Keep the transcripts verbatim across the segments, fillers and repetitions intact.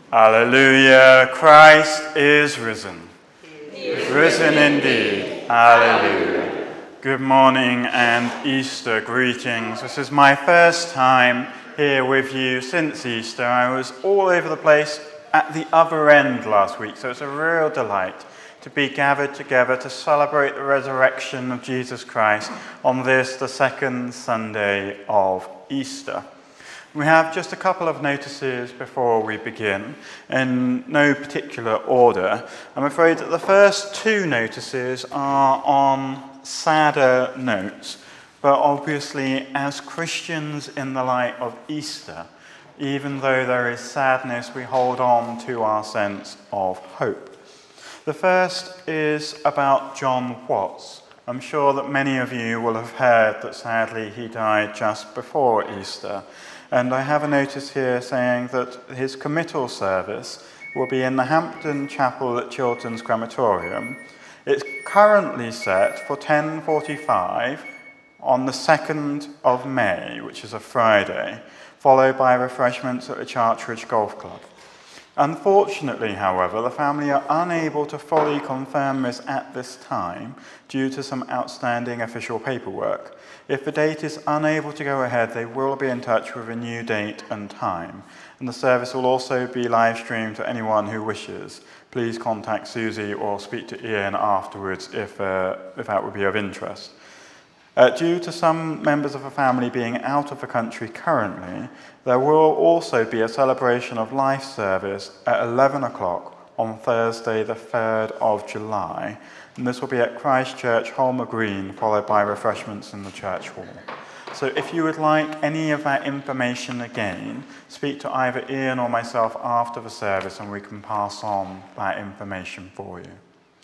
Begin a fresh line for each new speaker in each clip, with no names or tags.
Alleluia, Christ is risen.
He is
Risen indeed. Alleluia. Good morning and Easter greetings. This is my first time here with you since Easter. I was all over the place at the other end last week, so it's a real delight to be gathered together to celebrate the resurrection of Jesus Christ on this, the second Sunday of Easter. We have just a couple of notices before we begin, in no particular order. I'm afraid that the first two notices are on sadder notes, but obviously as Christians in the light of Easter, even though there is sadness, we hold on to our sense of hope. The first is about John Watts. I'm sure that many of you will have heard that sadly he died just before Easter. And I have a notice here saying that his committal service will be in the Hampton Chapel at Chilterns Crematorium. It's currently set for ten forty-five on the second of May, which is a Friday, followed by refreshments at the Chartridge Golf Club. Unfortunately, however, the family are unable to fully confirm this at this time due to some outstanding official paperwork. If the date is unable to go ahead, they will be in touch with a new date and time. And the service will also be live streamed to anyone who wishes. Please contact Susie or speak to Ian afterwards if, uh, if that would be of interest. Uh, due to some members of the family being out of the country currently, there will also be a celebration of life service at eleven o'clock on Thursday the third of July, and this will be at Christ Church, Holmer Green, followed by refreshments in the church hall. So if you would like any of that information again, speak to either Ian or myself after the service and we can pass on that information for you.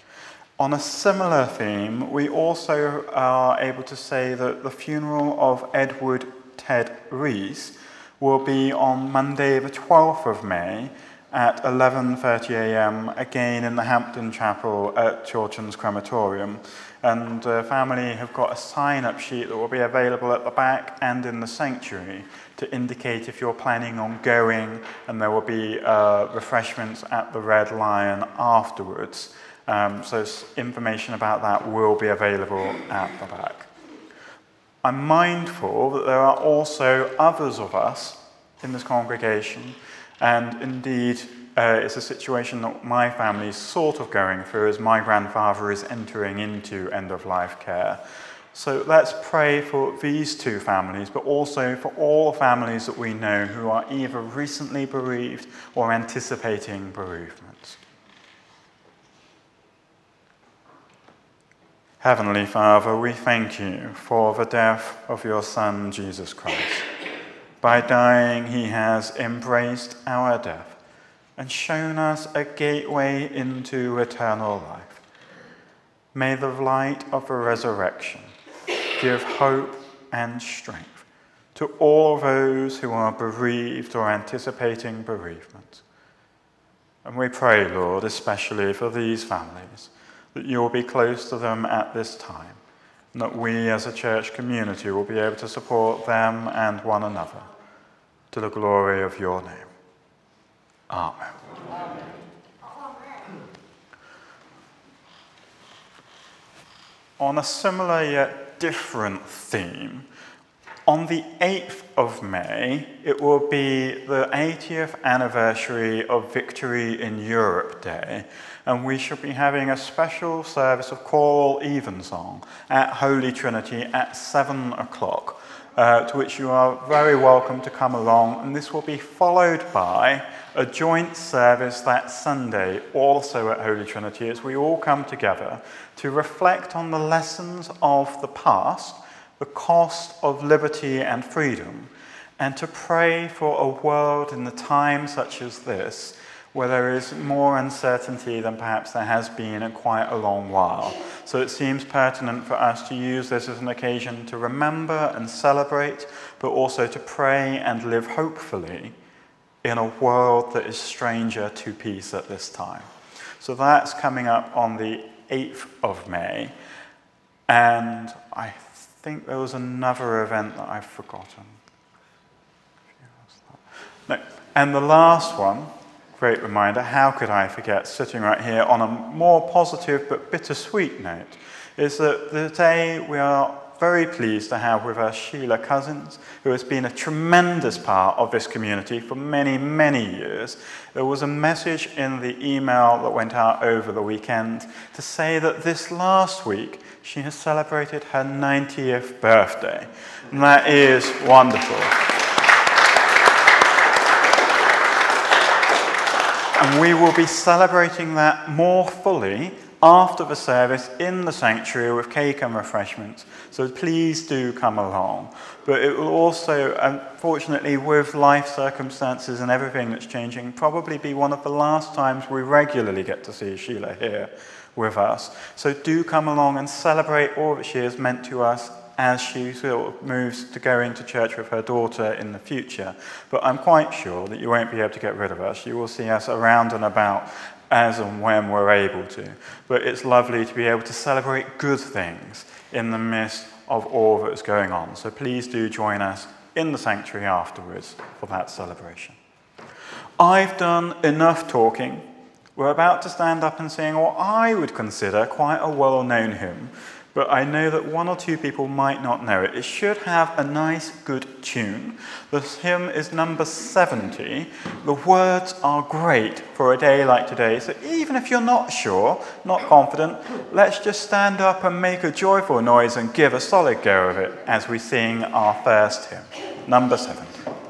On a similar theme, we also are able to say that the funeral of Edward Ted Rees will be on Monday the twelfth of May at eleven thirty a.m, again in the Hampton Chapel at Chilterns Crematorium. And the family have got a sign-up sheet that will be available at the back and in the sanctuary to indicate if you're planning on going, and there will be uh, refreshments at the Red Lion afterwards. Um, so information about that will be available at the back. I'm mindful that there are also others of us in this congregation, and indeed uh, it's a situation that my family is sort of going through as my grandfather is entering into end-of-life care. So let's pray for these two families, but also for all families that we know who are either recently bereaved or anticipating bereavement. Heavenly Father, we thank you for the death of your Son, Jesus Christ. By dying, he has embraced our death and shown us a gateway into eternal life. May the light of the resurrection give hope and strength to all those who are bereaved or anticipating bereavement. And we pray, Lord, especially for these families, that you will be close to them at this time, and that we as a church community will be able to support them and one another, to the glory of your name. Amen. Amen. On a similar yet different theme, on the eighth of May, it will be the eightieth anniversary of Victory in Europe Day, and we shall be having a special service of choral evensong at Holy Trinity at seven o'clock, uh, to which you are very welcome to come along, and this will be followed by a joint service that Sunday, also at Holy Trinity, as we all come together to reflect on the lessons of the past, the cost of liberty and freedom, and to pray for a world in a time such as this, where there is more uncertainty than perhaps there has been in quite a long while. So it seems pertinent for us to use this as an occasion to remember and celebrate, but also to pray and live hopefully in a world that is stranger to peace at this time. So that's coming up on the eighth of May, and I I think there was another event that I've forgotten. No. And the last one great reminder, how could I forget, sitting right here on a more positive but bittersweet note, is that today we are very pleased to have with us Sheila Cousins, who has been a tremendous part of this community for many, many years. There was a message in the email that went out over the weekend to say that this last week she has celebrated her ninetieth birthday. And that is wonderful. And we will be celebrating that more fully after the service in the sanctuary with cake and refreshments. So please do come along. But it will also, unfortunately, with life circumstances and everything that's changing, probably be one of the last times we regularly get to see Sheila here with us. So do come along and celebrate all that she has meant to us as she sort of moves to go into church with her daughter in the future. But I'm quite sure that you won't be able to get rid of us. You will see us around and about as and when we're able to. But it's lovely to be able to celebrate good things in the midst of all that is going on. So please do join us in the sanctuary afterwards for that celebration. I've done enough talking. We're about to stand up and sing what I would consider quite a well-known hymn, but I know that one or two people might not know it. It should have a nice, good tune. The hymn is number seventy. The words are great for a day like today, so even if you're not sure, not confident, let's just stand up and make a joyful noise and give a solid go of it as we sing our first hymn, number seventy.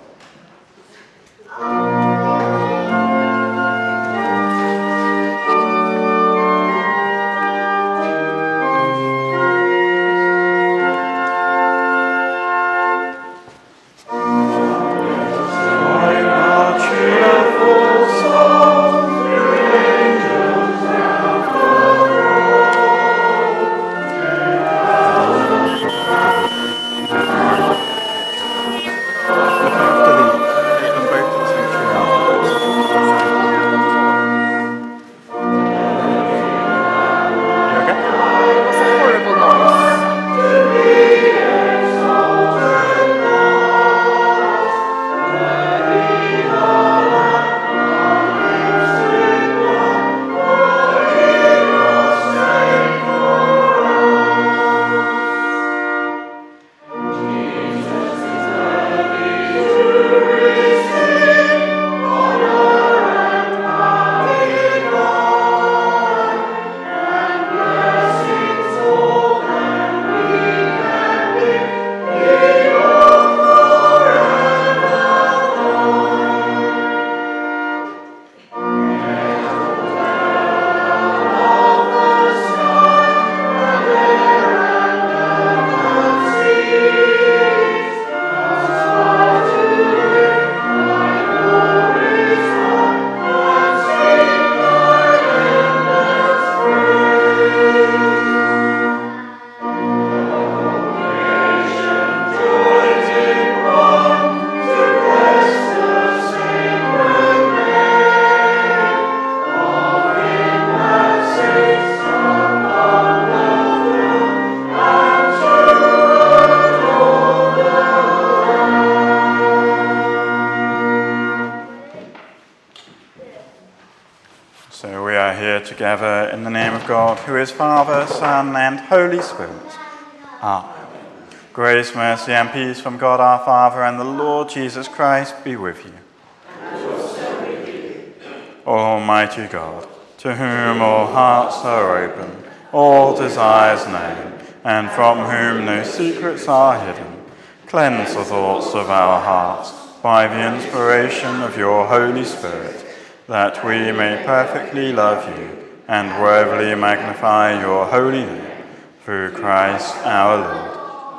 Together in the name of God, who is Father, Son, and Holy Spirit. Amen. Grace, mercy, and peace from God our Father and the Lord Jesus Christ be with you.
And also with you.
Almighty God, to whom all hearts are open, all desires known, and from whom no secrets are hidden, cleanse the thoughts of our hearts by the inspiration of your Holy Spirit, that we may perfectly love you and worthily magnify your holy name, through Christ our Lord.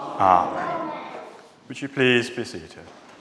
Amen. Would you please be seated?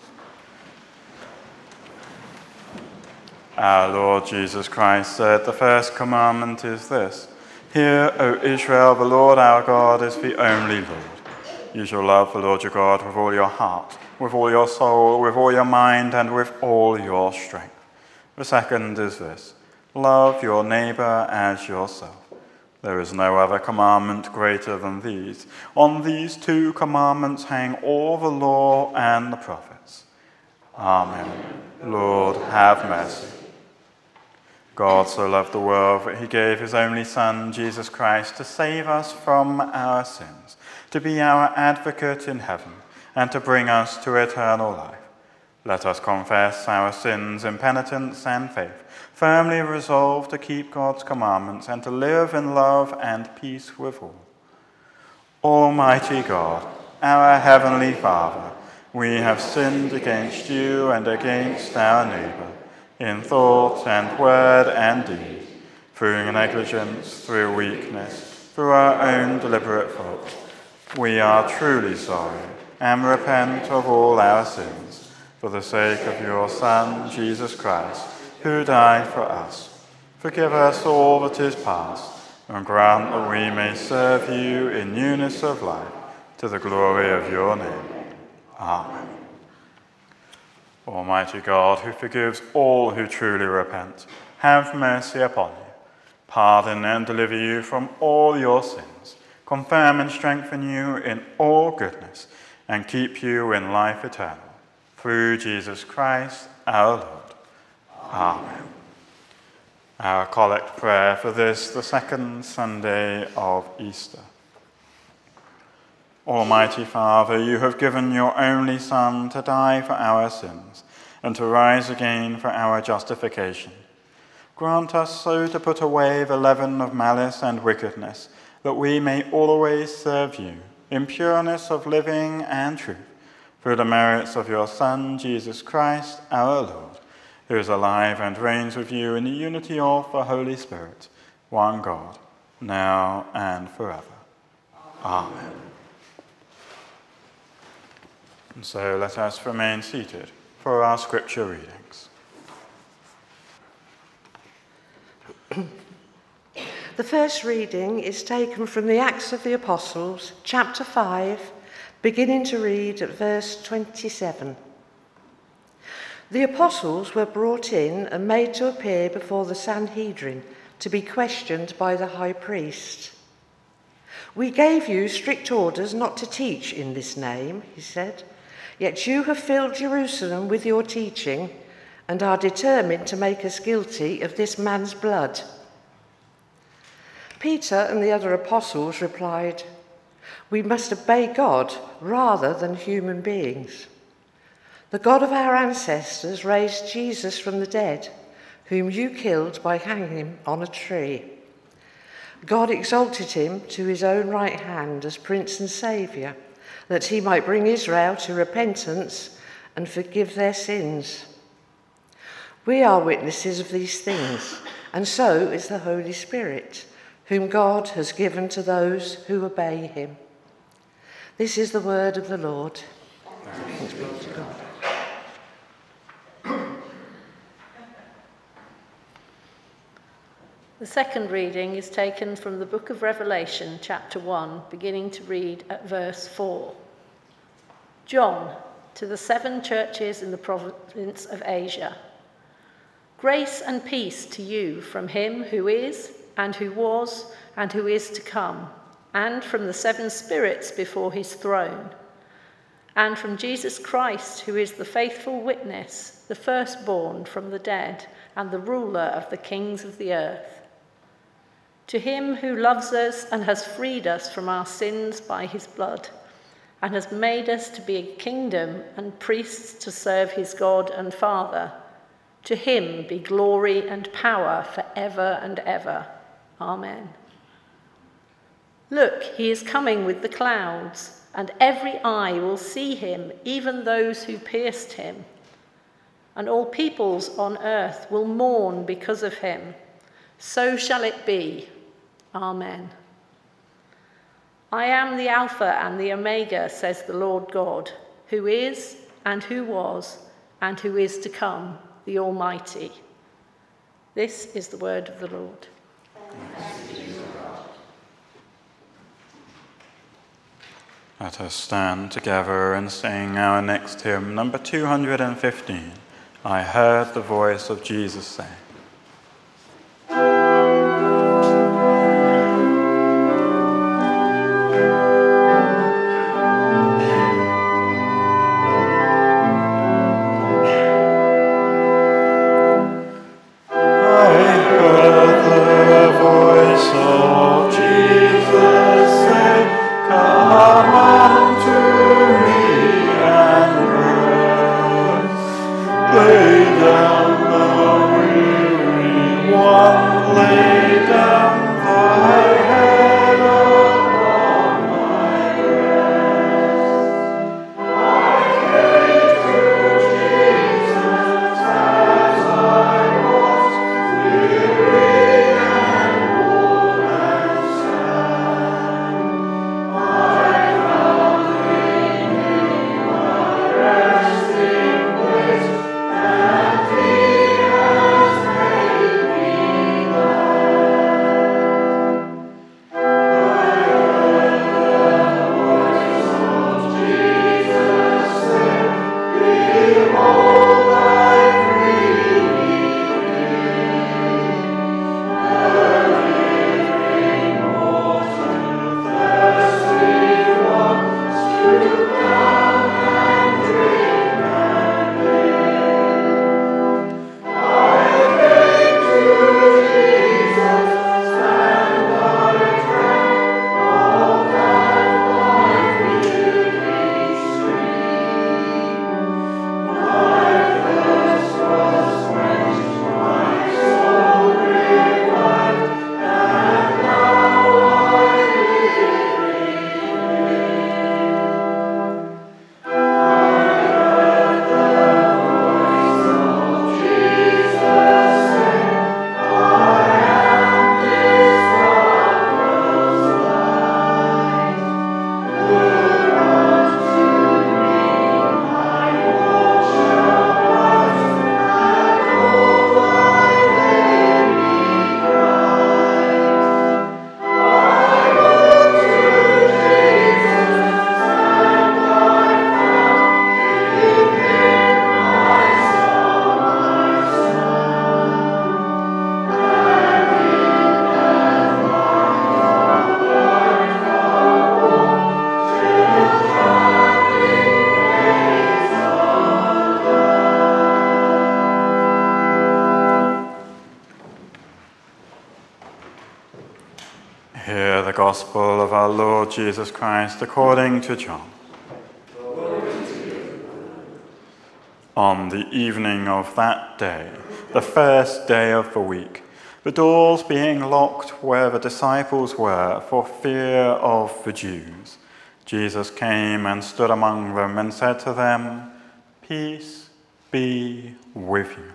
Our Lord Jesus Christ said, the first commandment is this: Hear, O Israel, the Lord our God is the only Lord. You shall love the Lord your God with all your heart, with all your soul, with all your mind, and with all your strength. The second is this: love your neighbor as yourself. There is no other commandment greater than these. On these two commandments hang all the law and the prophets. Amen. Lord, have mercy. God so loved the world that he gave his only Son, Jesus Christ, to save us from our sins, to be our advocate in heaven, and to bring us to eternal life. Let us confess our sins in penitence and faith, firmly resolved to keep God's commandments and to live in love and peace with all. Almighty God, our heavenly Father, we have sinned against you and against our neighbour, in thought and word and deed, through negligence, through weakness, through our own deliberate fault. We are truly sorry and repent of all our sins, for the sake of your Son, Jesus Christ, who died for us. Forgive us all that is past, and grant that we may serve you in newness of life, to the glory of your name. Amen. Almighty God, who forgives all who truly repent, have mercy upon you, pardon and deliver you from all your sins, confirm and strengthen you in all goodness, and keep you in life eternal. Through Jesus Christ our Lord. Amen. Our collect prayer for this, the second Sunday of Easter. Almighty Father, you have given your only Son to die for our sins and to rise again for our justification. Grant us so to put away the leaven of malice and wickedness, that we may always serve you in pureness of living and truth, through the merits of your Son, Jesus Christ, our Lord, who is alive and reigns with you in the unity of the Holy Spirit, one God, now and forever. Amen. And so let us remain seated for our scripture readings.
The first reading is taken from the Acts of the Apostles, chapter five, beginning to read at verse twenty-seven. The apostles were brought in and made to appear before the Sanhedrin to be questioned by the high priest. "We gave you strict orders not to teach in this name," he said. "Yet you have filled Jerusalem with your teaching and are determined to make us guilty of this man's blood." Peter and the other apostles replied, "We must obey God rather than human beings. The God of our ancestors raised Jesus from the dead, whom you killed by hanging him on a tree. God exalted him to his own right hand as Prince and Saviour, that he might bring Israel to repentance and forgive their sins. We are witnesses of these things, and so is the Holy Spirit, whom God has given to those who obey him." This is the word of the Lord. Thanks be to God.
The second reading is taken from the book of Revelation, chapter one, beginning to read at verse four. John, to the seven churches in the province of Asia. Grace and peace to you from him who is, and who was, and who is to come, and from the seven spirits before his throne, and from Jesus Christ, who is the faithful witness, the firstborn from the dead, and the ruler of the kings of the earth. To him who loves us and has freed us from our sins by his blood, and has made us to be a kingdom and priests to serve his God and Father, to him be glory and power forever and ever. Amen. Look, he is coming with the clouds, and every eye will see him, even those who pierced him. And all peoples on earth will mourn because of him. So shall it be. Amen. I am the Alpha and the Omega, says the Lord God, who is, and who was, and who is to come, the Almighty. This is the word of the Lord.
Let us stand together and sing our next hymn, number two hundred fifteen. I heard the voice of Jesus say. I Hear the gospel of our Lord Jesus Christ according to John. On the evening of that day, the first day of the week, the doors being locked where the disciples were for fear of the Jews, Jesus came and stood among them and said to them, "Peace be with you."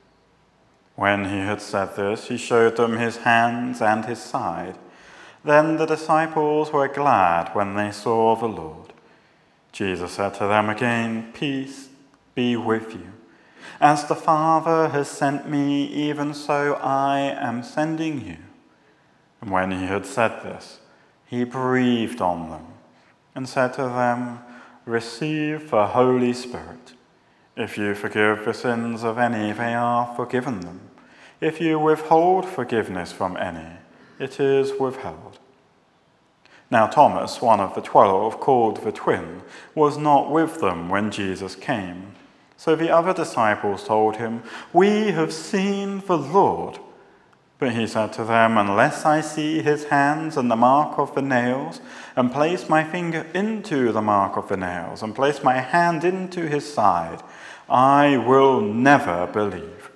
When he had said this, he showed them his hands and his side. Then the disciples were glad when they saw the Lord. Jesus said to them again, "Peace be with you. As the Father has sent me, even so I am sending you." And when he had said this, he breathed on them and said to them, "Receive the Holy Spirit. If you forgive the sins of any, they are forgiven them. If you withhold forgiveness from any, it is withheld." Now Thomas, one of the twelve, called the twin, was not with them when Jesus came. So the other disciples told him, "We have seen the Lord." But he said to them, "Unless I see his hands and the mark of the nails, and place my finger into the mark of the nails, and place my hand into his side, I will never believe."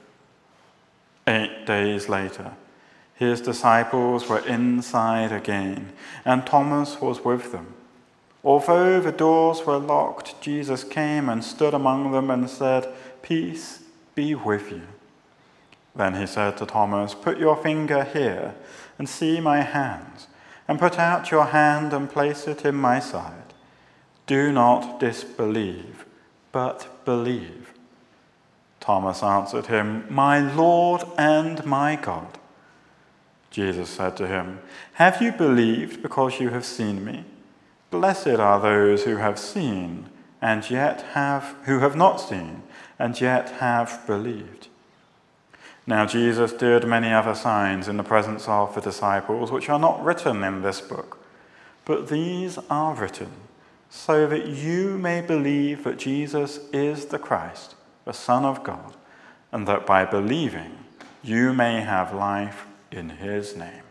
Eight days later, his disciples were inside again, and Thomas was with them. Although the doors were locked, Jesus came and stood among them and said, "Peace be with you." Then he said to Thomas, "Put your finger here and see my hands, and put out your hand and place it in my side. Do not disbelieve, but believe." Thomas answered him, "My Lord and my God." Jesus said to him, "Have you believed because you have seen me? Blessed are those who have seen and yet have who have not seen and yet have believed." Now Jesus did many other signs in the presence of the disciples, which are not written in this book, but these are written so that you may believe that Jesus is the Christ, the Son of God, and that by believing you may have life in his name.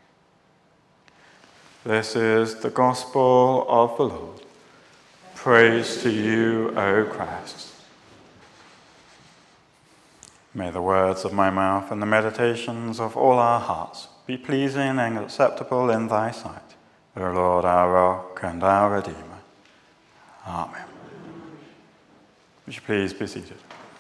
This is the gospel of the Lord. Praise to you, O Christ. May the words of my mouth and the meditations of all our hearts be pleasing and acceptable in thy sight, O Lord, our rock and our Redeemer. Amen. Would you please be seated?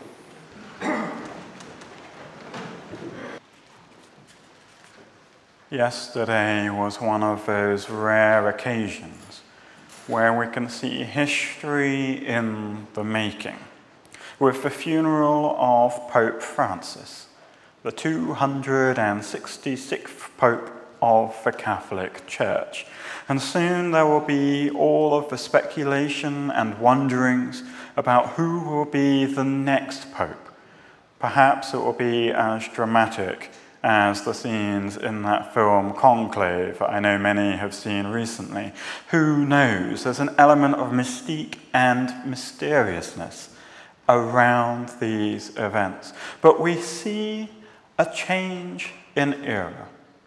Yesterday was one of those rare occasions where we can see history in the making, with the funeral of Pope Francis, the two hundred sixty-sixth Pope of the Catholic Church. And soon there will be all of the speculation and wonderings about who will be the next Pope. Perhaps it will be as dramatic as the scenes in that film Conclave that I know many have seen recently. Who knows? There's an element of mystique and mysteriousness around these events. But we see a change in era.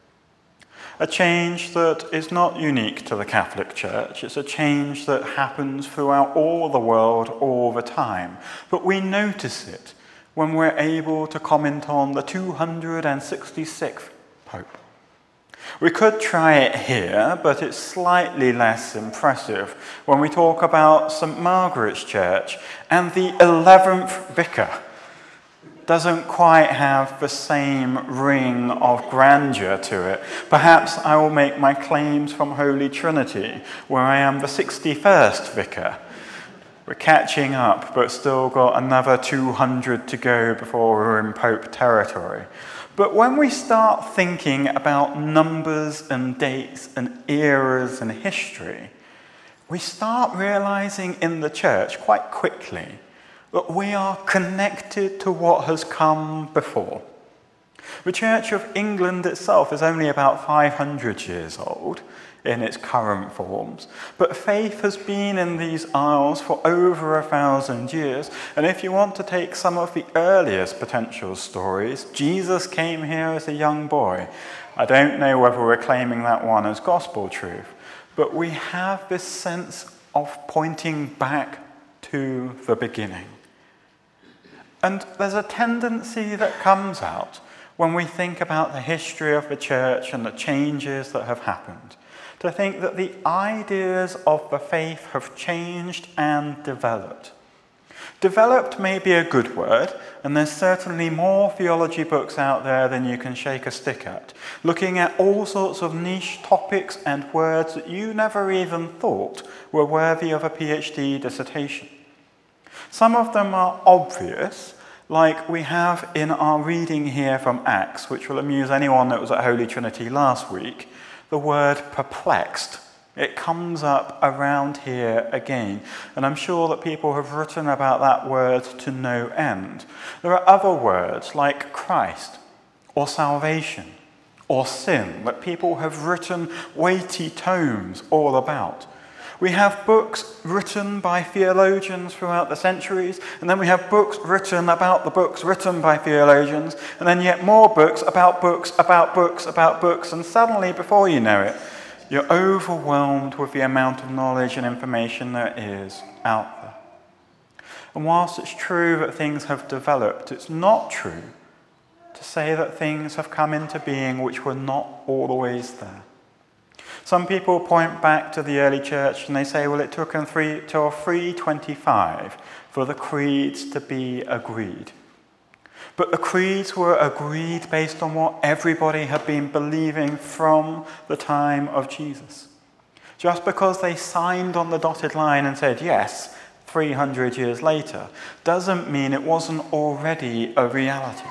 A change that is not unique to the Catholic Church. It's a change that happens throughout all the world all the time. But we notice it when we're able to comment on the two hundred sixty-sixth Pope. We could try it here, but it's slightly less impressive when we talk about Saint Margaret's Church and the eleventh vicar. Doesn't quite have the same ring of grandeur to it. Perhaps I will make my claims from Holy Trinity, where I am the sixty-first vicar. We're catching up, but still got another two hundred to go before we're in Pope territory. But when we start thinking about numbers and dates and eras and history, we start realizing in the church quite quickly that we are connected to what has come before. The Church of England itself is only about five hundred years old in its current forms, but faith has been in these isles for over a thousand years. And if you want to take some of the earliest potential stories, Jesus came here as a young boy. I don't know whether we're claiming that one as gospel truth, but we have this sense of pointing back to the beginning. And there's a tendency that comes out when we think about the history of the church and the changes that have happened, to think that the ideas of the faith have changed and developed. Developed may be a good word, and there's certainly more theology books out there than you can shake a stick at, looking at all sorts of niche topics and words that you never even thought were worthy of a PhD dissertation. Some of them are obvious, like we have in our reading here from Acts, which will amuse anyone that was at Holy Trinity last week, the word perplexed. It comes up around here again, and I'm sure that people have written about that word to no end. There are other words like Christ, or salvation, or sin, that people have written weighty tomes all about. We have books written by theologians throughout the centuries, and then we have books written about the books written by theologians, and then yet more books about books about books about books, and suddenly, before you know it, you're overwhelmed with the amount of knowledge and information there is out there. And whilst it's true that things have developed, it's not true to say that things have come into being which were not always there. Some people point back to the early church and they say, well, it took them three, till three twenty-five for the creeds to be agreed. But the creeds were agreed based on what everybody had been believing from the time of Jesus. Just because they signed on the dotted line and said yes three hundred years later doesn't mean it wasn't already a reality.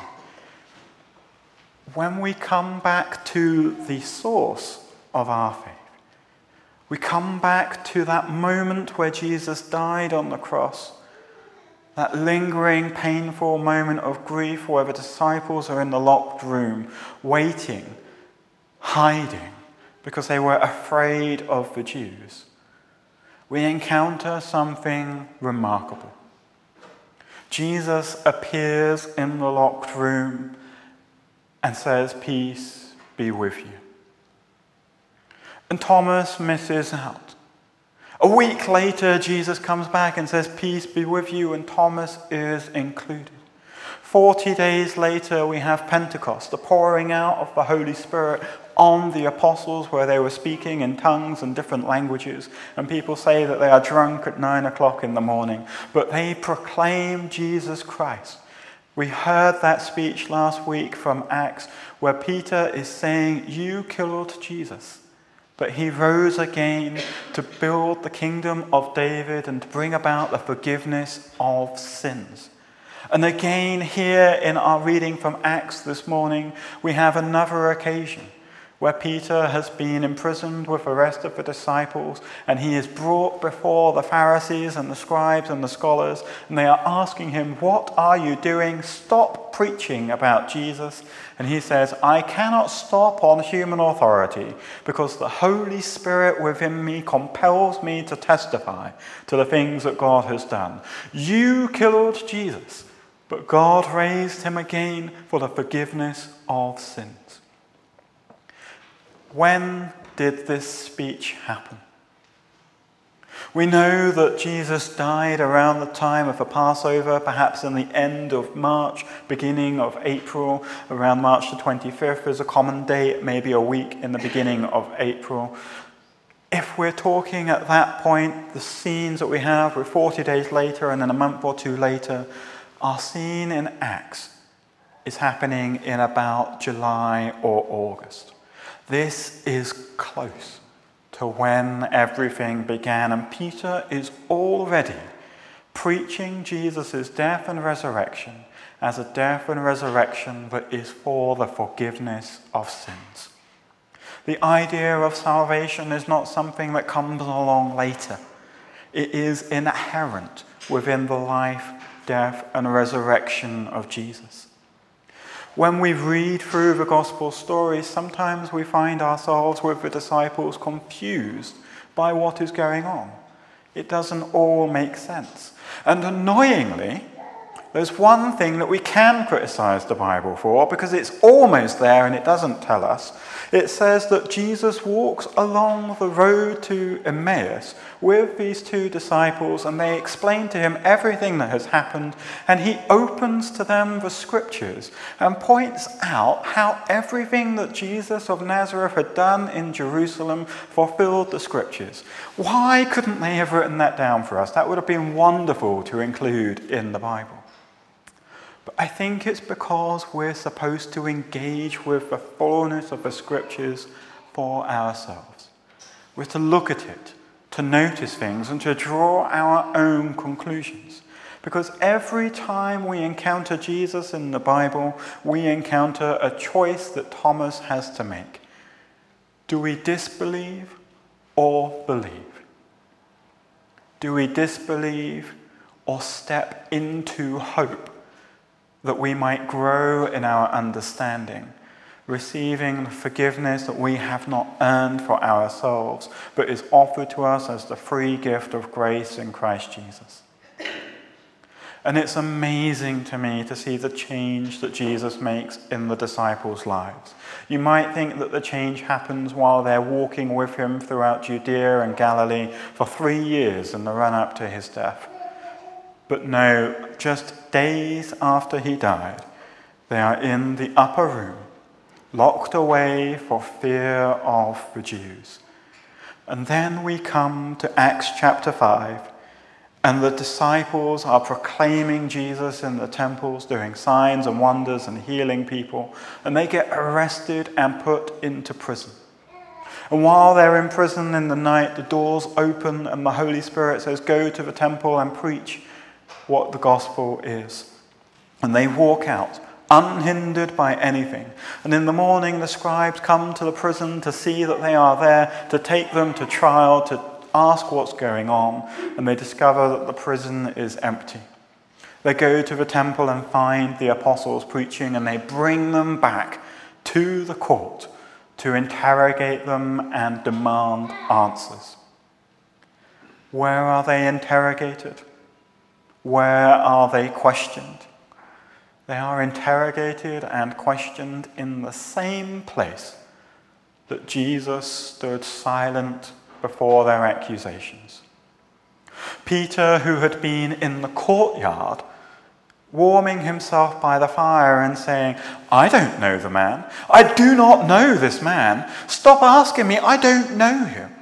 When we come back to the source of our faith, we come back to that moment where Jesus died on the cross, that lingering, painful moment of grief where the disciples are in the locked room, waiting, hiding, because they were afraid of the Jews. We encounter something remarkable. Jesus appears in the locked room and says, "Peace be with you." And Thomas misses out. A week later, Jesus comes back and says, "Peace be with you," and Thomas is included. Forty days later, we have Pentecost, the pouring out of the Holy Spirit on the apostles, where they were speaking in tongues and different languages. And people say that they are drunk at nine o'clock in the morning, but they proclaim Jesus Christ. We heard that speech last week from Acts, where Peter is saying, "You killed Jesus, but he rose again to build the kingdom of David and to bring about the forgiveness of sins." And again, here in our reading from Acts this morning, we have another occasion where Peter has been imprisoned with the rest of the disciples, and he is brought before the Pharisees and the scribes and the scholars, and they are asking him, "What are you doing? Stop preaching about Jesus." And he says, "I cannot stop on human authority because the Holy Spirit within me compels me to testify to the things that God has done. You killed Jesus, but God raised him again for the forgiveness of sins." When did this speech happen? We know that Jesus died around the time of the Passover, perhaps in the end of March, beginning of April, around March the twenty-fifth is a common date, maybe a week in the beginning of April. If we're talking at that point, the scenes that we have with forty days later and then a month or two later, our scene in Acts is happening in about July or August. This is close to when everything began, and Peter is already preaching Jesus' death and resurrection as a death and resurrection that is for the forgiveness of sins. The idea of salvation is not something that comes along later. It is inherent within the life, death, and resurrection of Jesus. When we read through the gospel stories, sometimes we find ourselves with the disciples confused by what is going on. It doesn't all make sense. And annoyingly, There's one thing that we can criticize the Bible for, because it's almost there and it doesn't tell us. It says that Jesus walks along the road to Emmaus with these two disciples, and they explain to him everything that has happened, and he opens to them the scriptures and points out how everything that Jesus of Nazareth had done in Jerusalem fulfilled the scriptures. Why couldn't they have written that down for us? That would have been wonderful to include in the Bible. But I think it's because we're supposed to engage with the fullness of the scriptures for ourselves. We're to look at it, to notice things, and to draw our own conclusions. Because every time we encounter Jesus in the Bible, we encounter a choice that Thomas has to make. Do we disbelieve or believe? Do we disbelieve or step into hope, that we might grow in our understanding, receiving the forgiveness that we have not earned for ourselves, but is offered to us as the free gift of grace in Christ Jesus? And it's amazing to me to see the change that Jesus makes in the disciples' lives. You might think that the change happens while they're walking with him throughout Judea and Galilee for three years in the run-up to his death. But no, just days after he died, they are in the upper room, locked away for fear of the Jews. And then we come to Acts chapter five, and the disciples are proclaiming Jesus in the temples, doing signs and wonders and healing people, and they get arrested and put into prison. And while they're in prison in the night, the doors open and the Holy Spirit says, "Go to the temple and preach what the gospel is." And they walk out, unhindered by anything. And in the morning, the scribes come to the prison to see that they are there, to take them to trial, to ask what's going on, and they discover that the prison is empty. They go to the temple and find the apostles preaching, and they bring them back to the court to interrogate them and demand answers. Where are they interrogated? Where are they questioned? They are interrogated and questioned in the same place that Jesus stood silent before their accusations. Peter, who had been in the courtyard, warming himself by the fire and saying, "I don't know the man. I do not know this man. Stop asking me. I don't know him."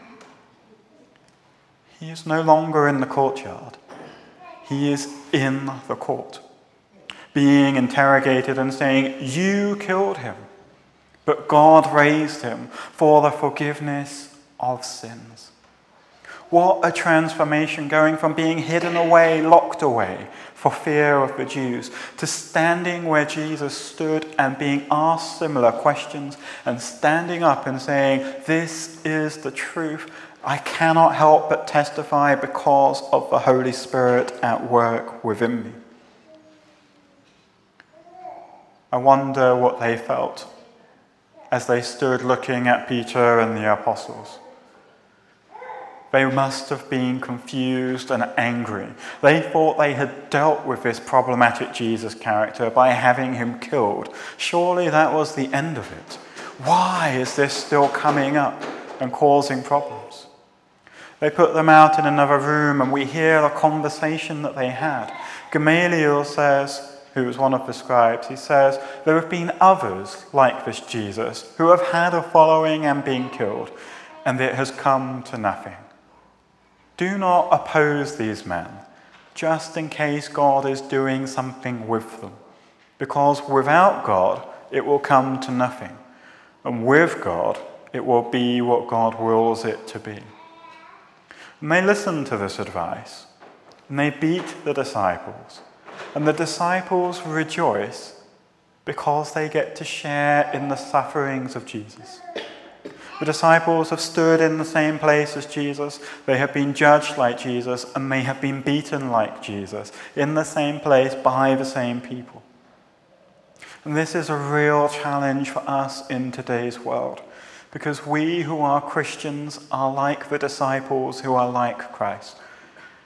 He is no longer in the courtyard. He is in the court, being interrogated and saying, "You killed him, but God raised him for the forgiveness of sins." What a transformation, going from being hidden away, locked away for fear of the Jews, to standing where Jesus stood and being asked similar questions and standing up and saying, "This is the truth. I cannot help but testify because of the Holy Spirit at work within me." I wonder what they felt as they stood looking at Peter and the apostles. They must have been confused and angry. They thought they had dealt with this problematic Jesus character by having him killed. Surely that was the end of it. Why is this still coming up and causing problems? They put them out in another room, and we hear the conversation that they had. Gamaliel says, who was one of the scribes, he says, "There have been others like this Jesus who have had a following and been killed, and it has come to nothing. Do not oppose these men, just in case God is doing something with them, because without God it will come to nothing, and with God it will be what God wills it to be." And they listen to this advice, and they beat the disciples. And the disciples rejoice because they get to share in the sufferings of Jesus. The disciples have stood in the same place as Jesus. They have been judged like Jesus, and they have been beaten like Jesus, in the same place by the same people. And this is a real challenge for us in today's world, because we who are Christians are like the disciples who are like Christ.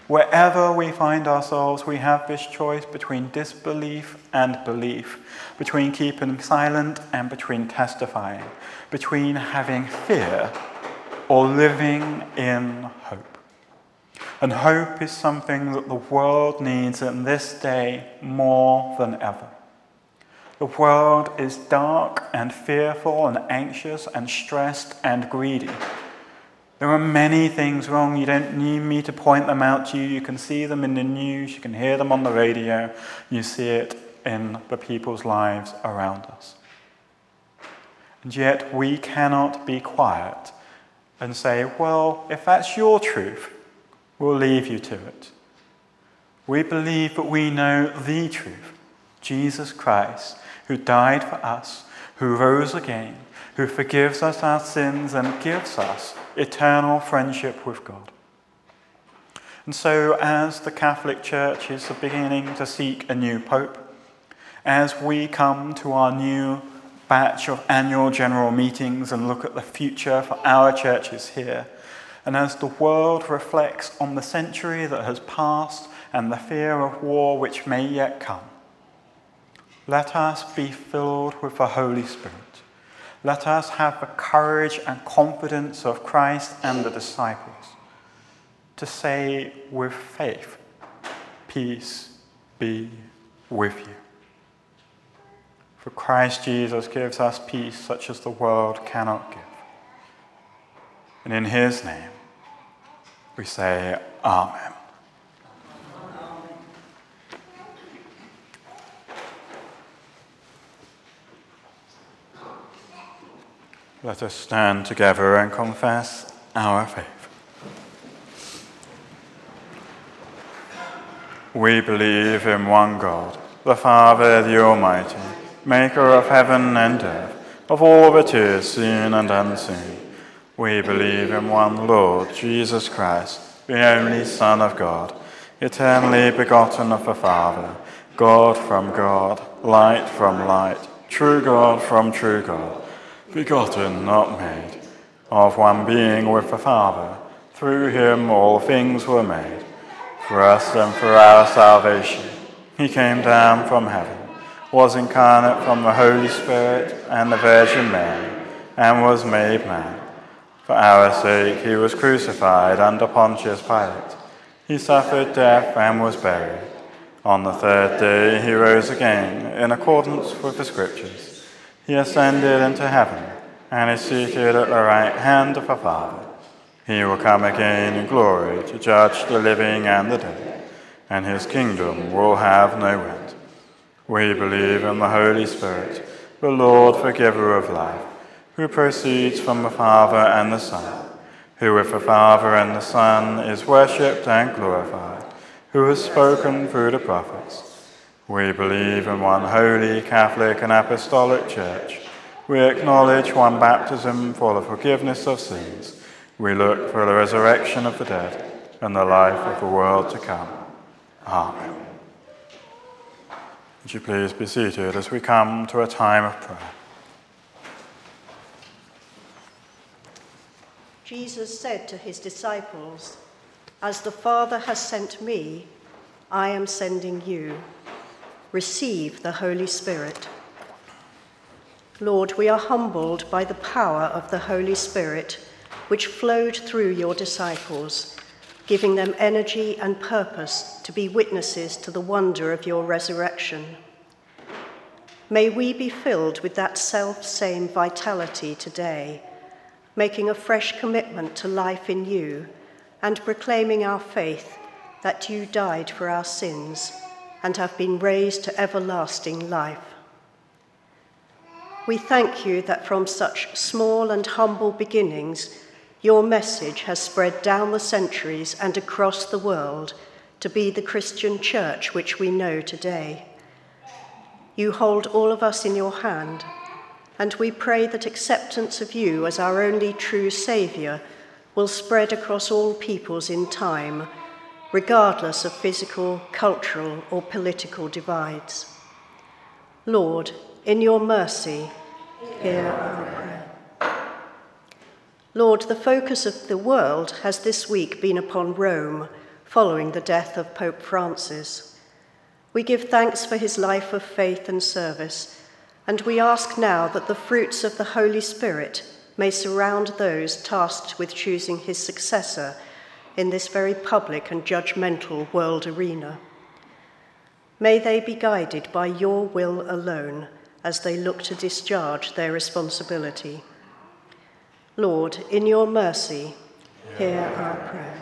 Wherever we find ourselves, we have this choice between disbelief and belief, between keeping silent and between testifying, between having fear or living in hope. And hope is something that the world needs in this day more than ever. The world is dark and fearful and anxious and stressed and greedy. There are many things wrong. You don't need me to point them out to you. You can see them in the news. You can hear them on the radio. You see it in the people's lives around us. And yet we cannot be quiet and say, well, if that's your truth, we'll leave you to it. We believe that we know the truth, Jesus Christ, who died for us, who rose again, who forgives us our sins and gives us eternal friendship with God. And so as the Catholic Church is beginning to seek a new pope, as we come to our new batch of annual general meetings and look at the future for our churches here, and as the world reflects on the century that has passed and the fear of war which may yet come, let us be filled with the Holy Spirit. Let us have the courage and confidence of Christ and the disciples to say with faith, peace be with you. For Christ Jesus gives us peace such as the world cannot give. And in his name we say Amen. Let us stand together and confess our faith. We believe in one God, the Father, the Almighty, maker of heaven and earth, of all that is seen and unseen. We believe in one Lord, Jesus Christ, the only Son of God, eternally begotten of the Father, God from God, light from light, true God from true God, begotten, not made, of one being with the Father. Through him all things were made. For us and for our salvation, he came down from heaven, was incarnate from the Holy Spirit and the Virgin Mary, and was made man. For our sake he was crucified under Pontius Pilate. He suffered death and was buried. On the third day he rose again, in accordance with the Scriptures. He ascended into heaven and is seated at the right hand of the Father. He will come again in glory to judge the living and the dead, and his kingdom will have no end. We believe in the Holy Spirit, the Lord, forgiver of life, who proceeds from the Father and the Son, who with the Father and the Son is worshipped and glorified, who has spoken through the prophets. We believe in one holy, Catholic and Apostolic Church. We acknowledge one baptism for the forgiveness of sins. We look for the resurrection of the dead and the life of the world to come. Amen. Would you please be seated as we come to a time of prayer.
Jesus said to his disciples, "As the Father has sent me, I am sending you. Receive the Holy Spirit." Lord, we are humbled by the power of the Holy Spirit, which flowed through your disciples, giving them energy and purpose to be witnesses to the wonder of your resurrection. May we be filled with that self-same vitality today, making a fresh commitment to life in you and proclaiming our faith that you died for our sins and have been raised to everlasting life. We thank you that from such small and humble beginnings, your message has spread down the centuries and across the world to be the Christian church which we know today. You hold all of us in your hand, and we pray that acceptance of you as our only true Saviour will spread across all peoples in time, regardless of physical, cultural, or political divides. Lord, in your mercy, hear our prayer. Lord, the focus of the world has this week been upon Rome, following the death of Pope Francis. We give thanks for his life of faith and service, and we ask now that the fruits of the Holy Spirit may surround those tasked with choosing his successor in this very public and judgmental world arena. May they be guided by your will alone as they look to discharge their responsibility. Lord, in your mercy, hear our prayer.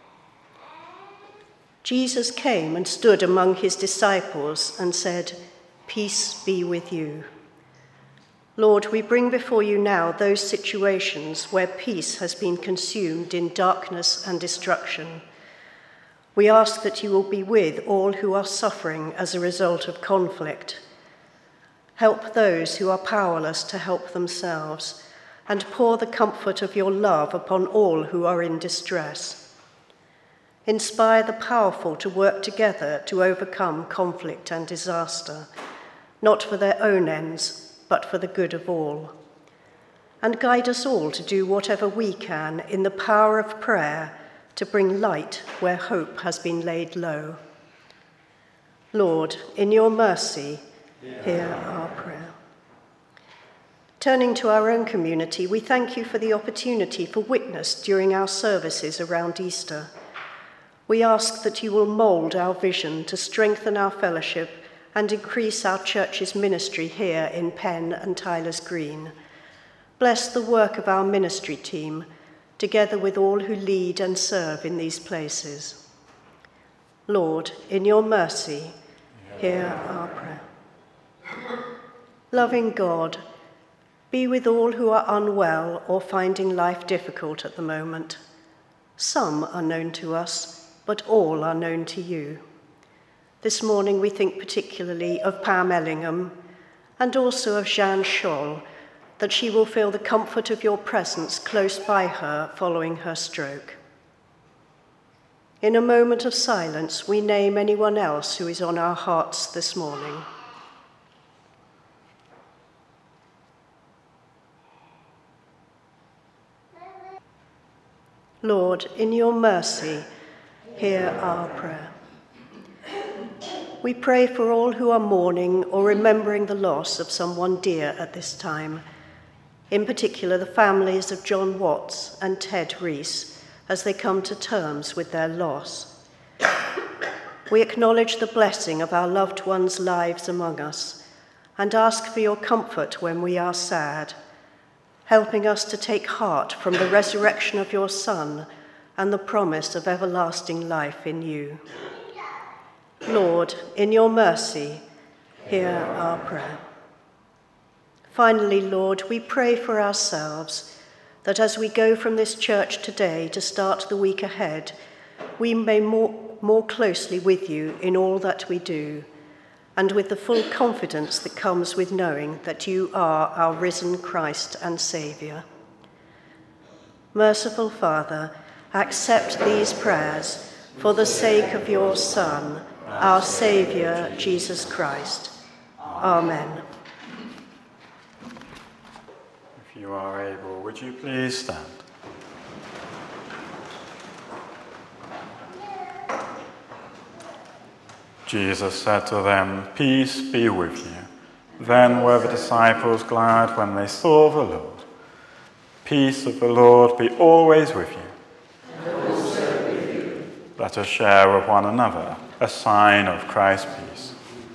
Jesus came and stood among his disciples and said, "Peace be with you." Lord, we bring before you now those situations where peace has been consumed in darkness and destruction. We ask that you will be with all who are suffering as a result of conflict. Help those who are powerless to help themselves, and pour the comfort of your love upon all who are in distress. Inspire the powerful to work together to overcome conflict and disaster, not for their own ends, but for the good of all. And guide us all to do whatever we can in the power of prayer to bring light where hope has been laid low. Lord, in your mercy, hear our prayer. Turning to our own community, we thank you for the opportunity for witness during our services around Easter. We ask that you will mould our vision to strengthen our fellowship and increase our church's ministry here in Penn and Tyler's Green. Bless the work of our ministry team, together with all who lead and serve in these places. Lord, in your mercy, hear our prayer. Loving God, be with all who are unwell or finding life difficult at the moment. Some are known to us, but all are known to you. This morning we think particularly of Pam Ellingham and also of Jeanne Scholl, that she will feel the comfort of your presence close by her following her stroke. In a moment of silence, we name anyone else who is on our hearts this morning. Lord, in your mercy, hear our prayer. We pray for all who are mourning or remembering the loss of someone dear at this time, in particular the families of John Watts and Ted Rees, as they come to terms with their loss. We acknowledge the blessing of our loved ones' lives among us and ask for your comfort when we are sad, helping us to take heart from the resurrection of your Son and the promise of everlasting life in you. Lord, in your mercy, hear our prayer. Finally, Lord, we pray for ourselves that as we go from this church today to start the week ahead, we may more, more closely with you in all that we do, and with the full confidence that comes with knowing that you are our risen Christ and Saviour. Merciful Father, accept these prayers for the sake of your Son, our Saviour, Jesus Christ. Amen.
If you are able, would you please stand? Jesus said to them, "Peace be with you." Then were the disciples glad when they saw the Lord. Peace of the Lord be always with you.
And also with you.
Let us share with one another a sign of Christ's peace.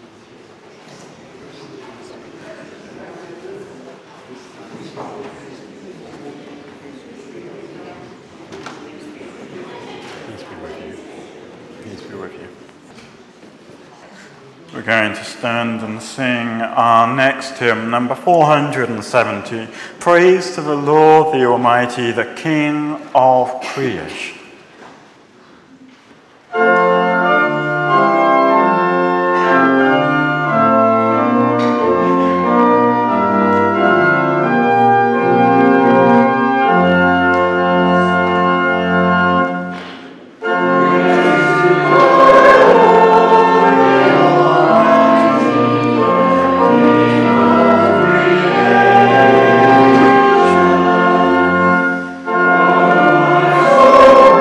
Peace be with you. Peace be with you. We're going to stand and sing our next hymn, number four hundred seventy, Praise to the Lord the Almighty, the King of creation.
Oh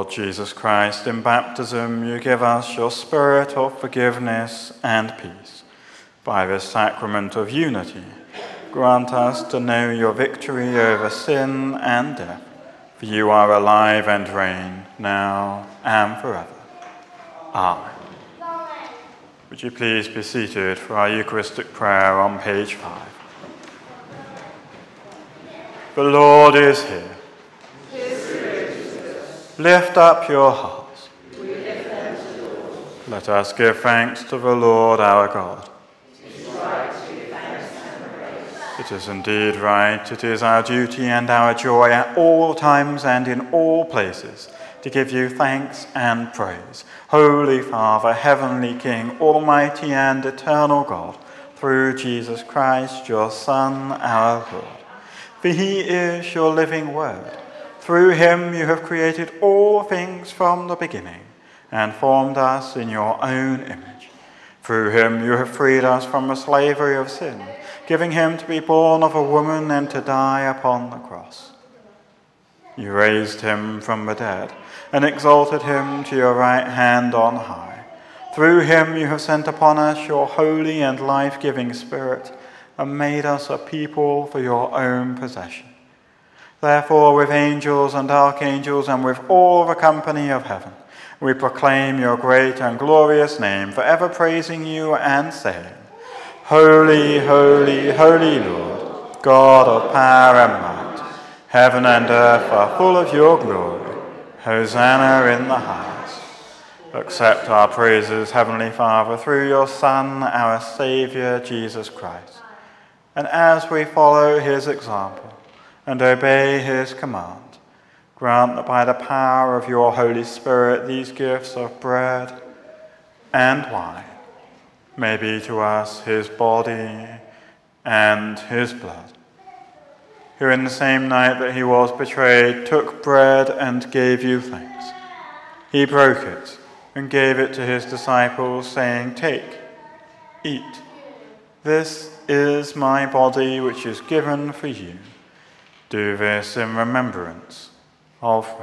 Lord Jesus Christ, in baptism you give us your spirit of forgiveness and peace. By this sacrament of unity, grant us to know your victory over sin and death, for you are alive and reign, now and forever. Amen. Would you please be seated for our Eucharistic prayer on page five. The Lord is here. Lift up your hearts. Let us give thanks to the Lord our God. It is indeed right, it is our duty and our joy at all times and in all places to give you thanks and praise, Holy Father, Heavenly King, Almighty and eternal God, through Jesus Christ, your Son, our Lord. For he is your living word. Through him you have created all things from the beginning and formed us in your own image. Through him you have freed us from the slavery of sin, giving him to be born of a woman and to die upon the cross. You raised him from the dead and exalted him to your right hand on high. Through him you have sent upon us your holy and life-giving Spirit and made us a people for your own possession. Therefore, with angels and archangels and with all the company of heaven, we proclaim your great and glorious name, forever praising you and saying, Holy, holy, holy Lord, God of power and might, heaven and earth are full of your glory. Hosanna in the highest. Accept our praises, Heavenly Father, through your Son, our Saviour, Jesus Christ. And as we follow his example and obey his command, grant that by the power of your Holy Spirit these gifts of bread and wine may be to us his body and his blood, who in the same night that he was betrayed took bread and gave you thanks. He broke it and gave it to his disciples, saying, Take, eat. This is my body which is given for you. Do this in remembrance of me.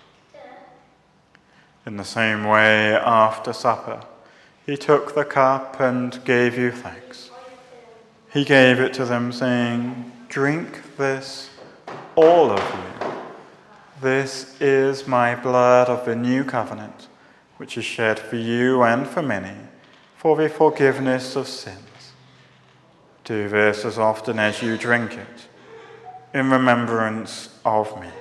In the same way, after supper, he took the cup and gave you thanks. He gave it to them, saying, Drink this, all of you. This is my blood of the new covenant, which is shed for you and for many, for the forgiveness of sins. Do this as often as you drink it, in remembrance of me.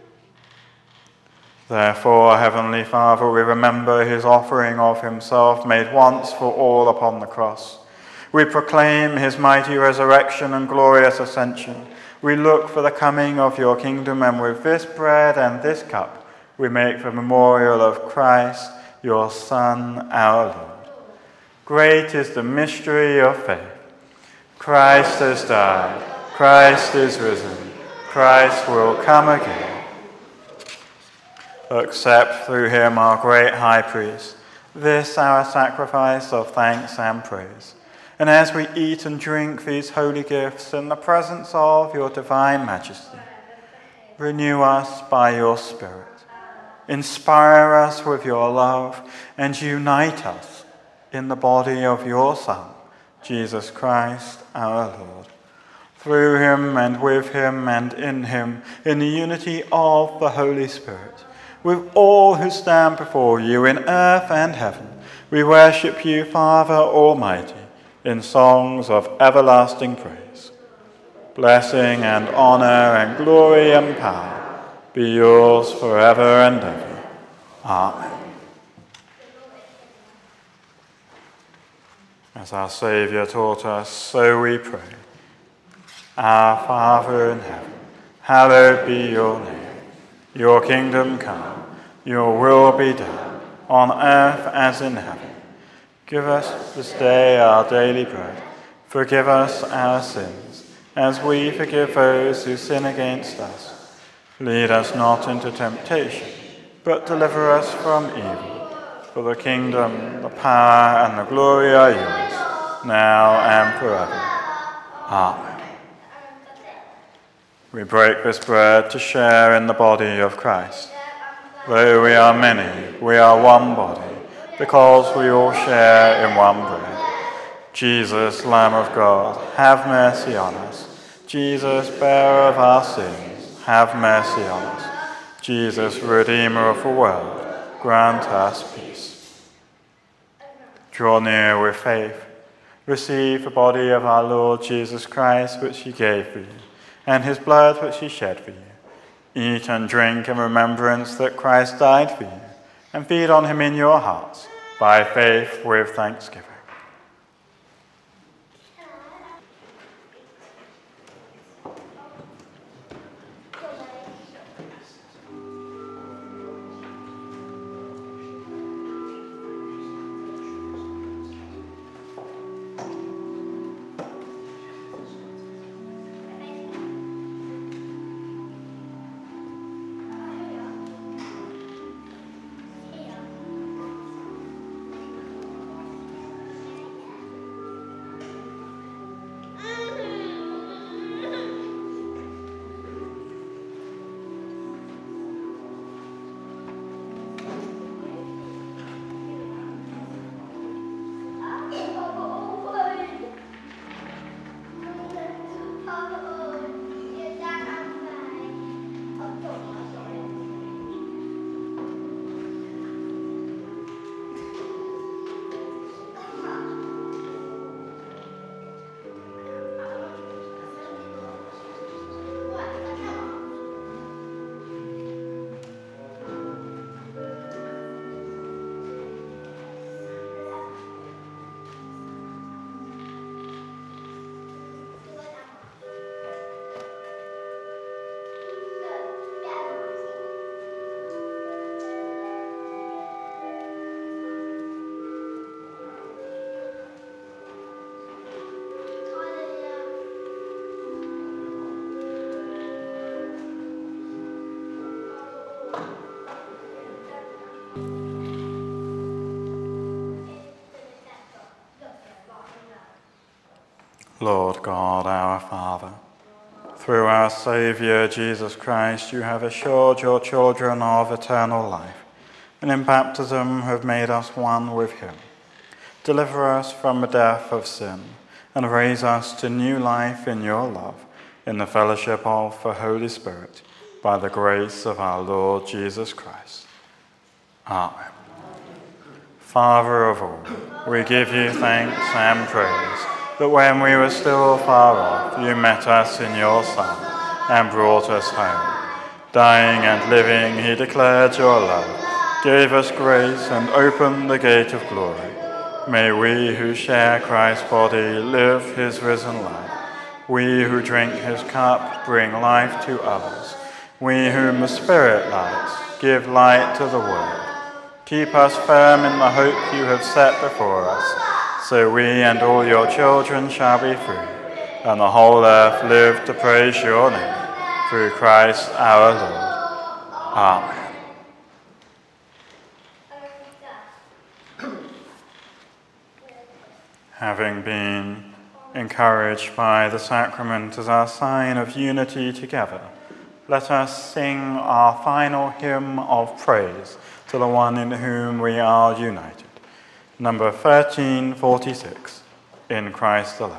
Therefore, Heavenly Father, we remember his offering of himself made once for all upon the cross. We proclaim his mighty resurrection and glorious ascension. We look for the coming of your kingdom, and with this bread and this cup, we make the memorial of Christ, your Son, our Lord. Great is the mystery of faith. Christ has died. Christ is risen. Christ will come again. Accept through him, our great high priest, this our sacrifice of thanks and praise. And as we eat and drink these holy gifts in the presence of your divine majesty, renew us by your Spirit. Inspire us with your love and unite us in the body of your Son, Jesus Christ our Lord. Through him and with him and in him, in the unity of the Holy Spirit, with all who stand before you in earth and heaven, we worship you, Father Almighty, in songs of everlasting praise. Blessing and honor and glory and power be yours forever and ever. Amen. As our Saviour taught us, so we pray. Our Father in heaven, hallowed be your name. Your kingdom come, your will be done, on earth as in heaven. Give us this day our daily bread. Forgive us our sins, as we forgive those who sin against us. Lead us not into temptation, but deliver us from evil. For the kingdom, the power, and the glory are yours, now and forever. Amen. We break this bread to share in the body of Christ. Though we are many, we are one body, because we all share in one bread. Jesus, Lamb of God, have mercy on us. Jesus, bearer of our sins, have mercy on us. Jesus, Redeemer of the world, grant us peace. Draw near with faith. Receive the body of our Lord Jesus Christ, which he gave for you, and his blood which he shed for you. Eat and drink in remembrance that Christ died for you, and feed on him in your hearts, by faith with thanksgiving. Lord God, our Father, through our Saviour Jesus Christ, you have assured your children of eternal life, and in baptism have made us one with him. Deliver us from the death of sin, and raise us to new life in your love, in the fellowship of the Holy Spirit, by the grace of our Lord Jesus Christ. Amen. Father of all, we give you thanks and praise, that when we were still far off, you met us in your Son and brought us home. Dying and living, he declared your love, gave us grace, and opened the gate of glory. May we who share Christ's body live his risen life. We who drink his cup bring life to others. We whom the Spirit lights give light to the world. Keep us firm in the hope you have set before us, so we and all your children shall be free, and the whole earth live to praise your name, through Christ our Lord. Amen. Having been encouraged by the sacrament as our sign of unity together, let us sing our final hymn of praise to the one in whom we are united. Number thirteen forty-six, In Christ Alone.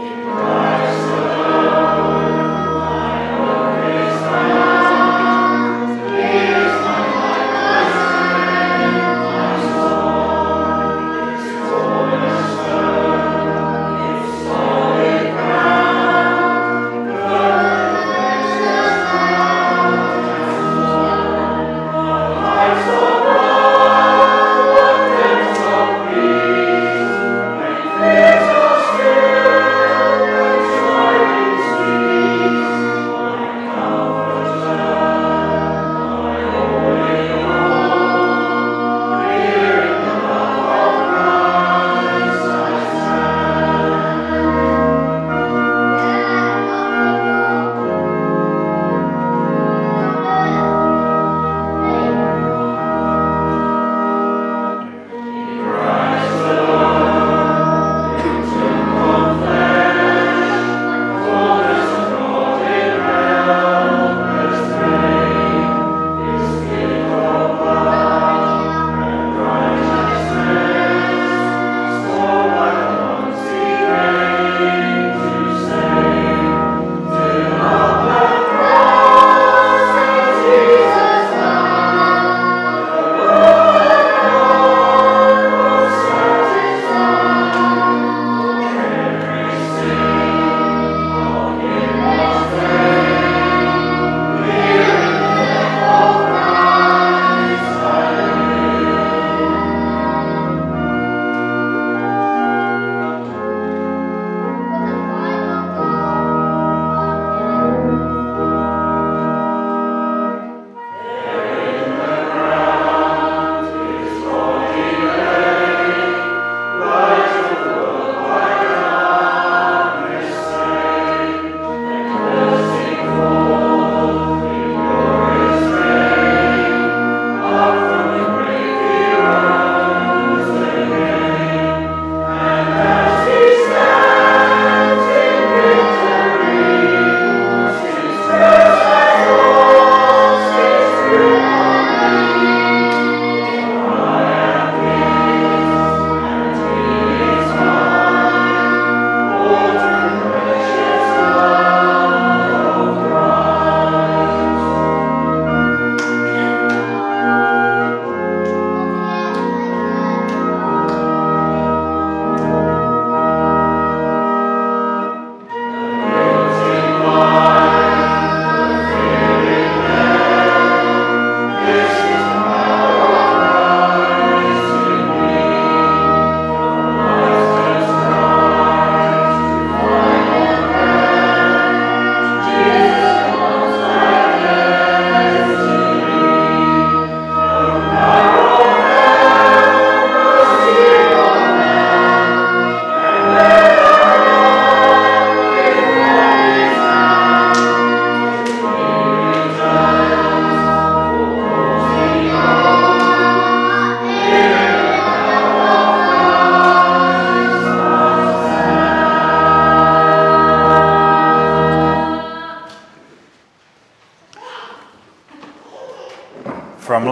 Christ alone,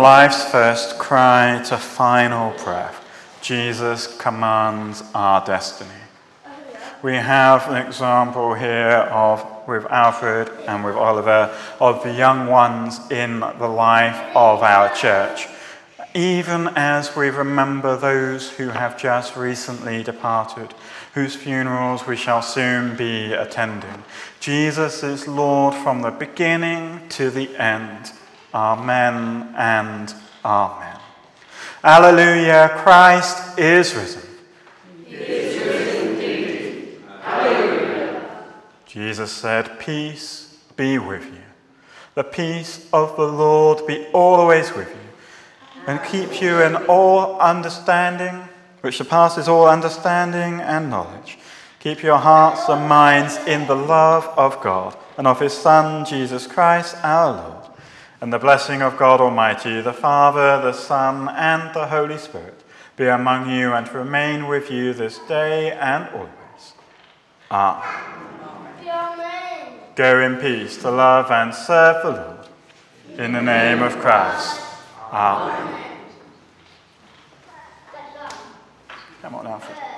life's first cry to final breath, Jesus commands our destiny. We have an example here of, with Alfred and with Oliver, of the young ones in the life of our church. Even as we remember those who have just recently departed, whose funerals we shall soon be attending. Jesus is Lord from the beginning to the end. Amen and amen. Alleluia, Christ is risen.
He is risen indeed. Alleluia.
Jesus said, peace be with you. The peace of the Lord be always with you, and keep you in all understanding, which surpasses all understanding and knowledge. Keep your hearts and minds in the love of God and of his Son, Jesus Christ, our Lord. And the blessing of God Almighty, the Father, the Son, and the Holy Spirit be among you and remain with you this day and always. Amen. Amen. Go in peace to love and serve the Lord. In the name of Christ. Amen. Come on, Alfred.